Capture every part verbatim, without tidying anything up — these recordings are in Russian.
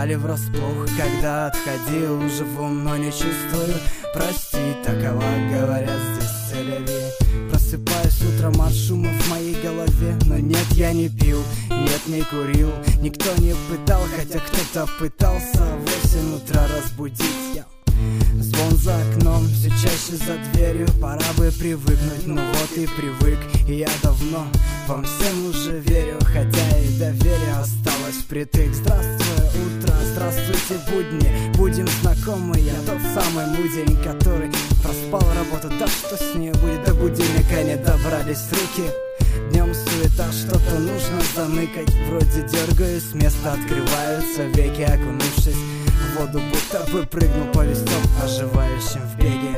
застали врасплох, когда отходил живым, но не чувствую. Прости, такова, говорят здесь целеви. Просыпаюсь утром от шума в моей голове, но нет, я не пил, нет, не курил. Никто не пытал, хотя кто-то пытался в восемь утра разбудить. Я звон за окном, все чаще за дверью. Пора бы привыкнуть, ну вот и привык. И я давно вам всем уже верю, хотя и доверие осталось впритык. Здравствуй, утро, здравствуйте, будни. Будем знакомы, я тот самый мудень, который проспал работу. Да что с ней будет, до будильника не добрались руки. Днем суета, что-то нужно заныкать. Вроде дергаюсь с места, открываются веки, окунувшись в воду, будто бы прыгнул по листом, оживающим в беге.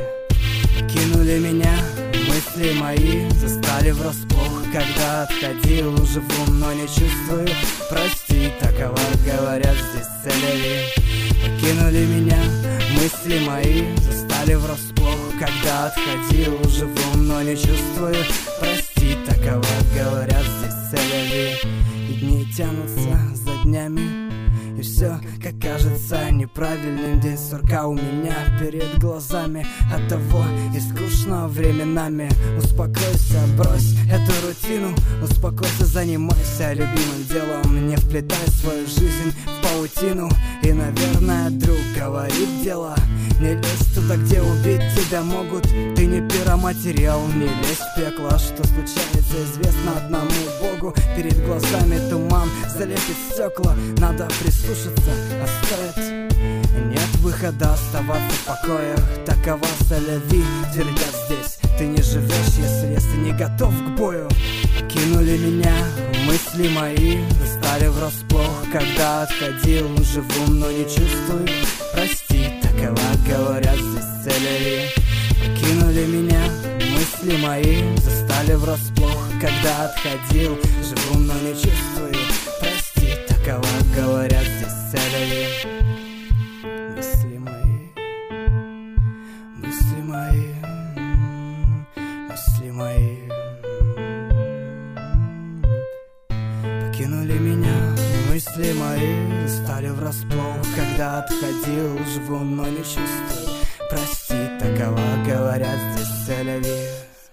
Кинули меня мысли мои, застали врасплох, когда отходил живым, но не чувствую. Прости, такова, говорят здесь целеви. Кинули меня мысли мои, застали врасплох, когда отходил живым, но не чувствую. Прости, такова, говорят здесь целеви. И дни тянутся за днями, и все, как кажется, неправильным. День сурка у меня перед глазами, оттого и скучно временами. Успокойся, брось эту рутину, успокойся, занимайся любимым делом. Не вплетай свою жизнь в паутину. И, наверное, друг говорит дело: не лезь туда, где убить тебя могут. Ты не пироматериал, не лезь в пекло. Что случается, известно одному Богу. Перед глазами туман залепит стекла. Надо прислушаться, а стоит нет выхода оставаться в покоях. Такова солеви, твердят здесь. Ты не живешь, если, если не готов к бою. Кинули меня мысли мои, застали врасплох, когда отходил живым, но не чувствую. Прости, такова, говорят здесь целеви. Кинули меня мысли мои, застали врасплох, когда отходил живым, но не чувствую. Прости, такова, говорят здесь целеви. Мысли мои, мысли мои, мысли мои покинули меня. Мысли мои застали врасплох, когда отходил живым, но не чувствую. Прости, такова, говорят здесь целеви.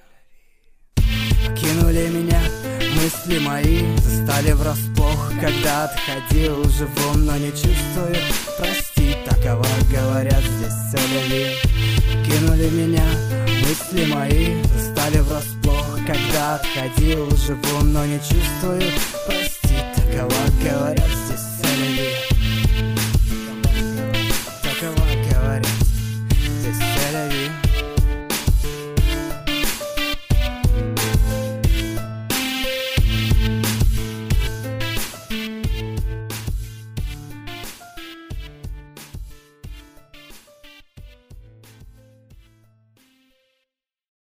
Покинули меня мысли мои, застали врасплох, когда отходил живым, но не чувствую. Прости, такова, говорят здесь целеви. Покинули меня мысли мои, застали врасплох, когда отходил живым, но не чувствую.